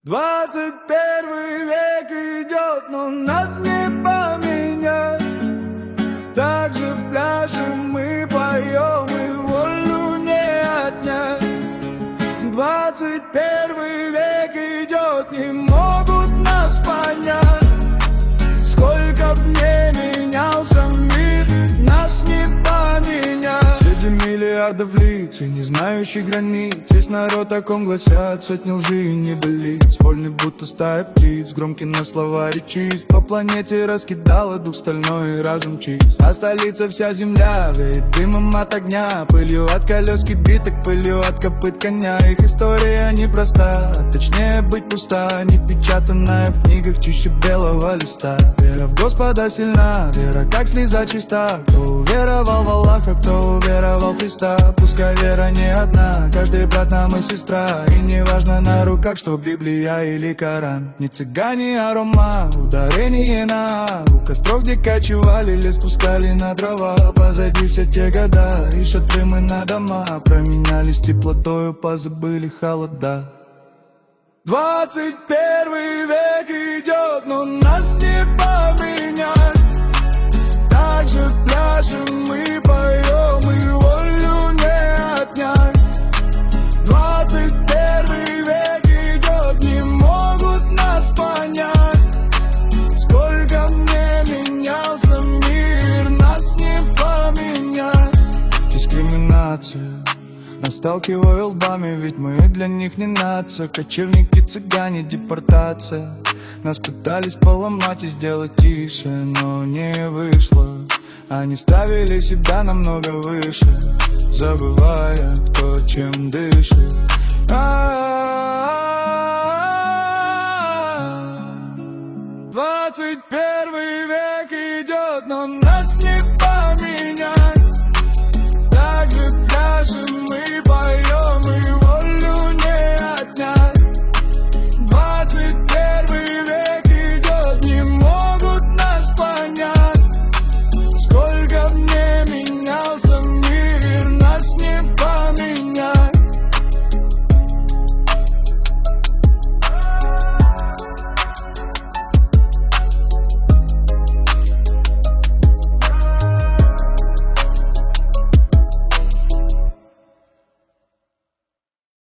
21 век идет, но нас не поменять. Так же пляшем, мы поем, и волю не отнять. 21 век идет, не могут нас понять. Сколько б не менялся мир, нас не поменять. 7 миллиардов лиц и не знающих границ. Есть народ, о ком гласят сотни лжи и небылиц. Вольны будто стая птиц, громкий на слова речист. По планете раскидала дух стальной и разум чист. А столица вся земля веет дымом от огня, пылью от колес кибиток, пылью от копыт коня. Их история непроста, точнее быть пуста, не печатанная в книгах чище белого листа. Вера в Господа сильна, вера как слеза чиста. Кто уверовал в Аллаха, кто уверовал в Христа. Пускай вера не одна, каждый брат нам и сестра. И не важно на руках, что Библия или Коран. Не цыгане, а рома, ударение на «а». У костров, где кочевали, лес пускали на дрова. Позади все те года, и шатры мы на дома. Променялись теплотою, позабыли холода. 21 век идет, но нас не поменять. Так же пляшем, мы поем, и волю не отнять. 21 век идет, не могут нас понять. Сколько мне менялся мир, нас не поменять. Дискриминация нас сталкивают лбами, ведь мы для них не нация. Кочевники, цыгане, депортация. Нас пытались поломать и сделать тише, но не вышло. Они ставили себя намного выше, забывая, кто чем дышит. 21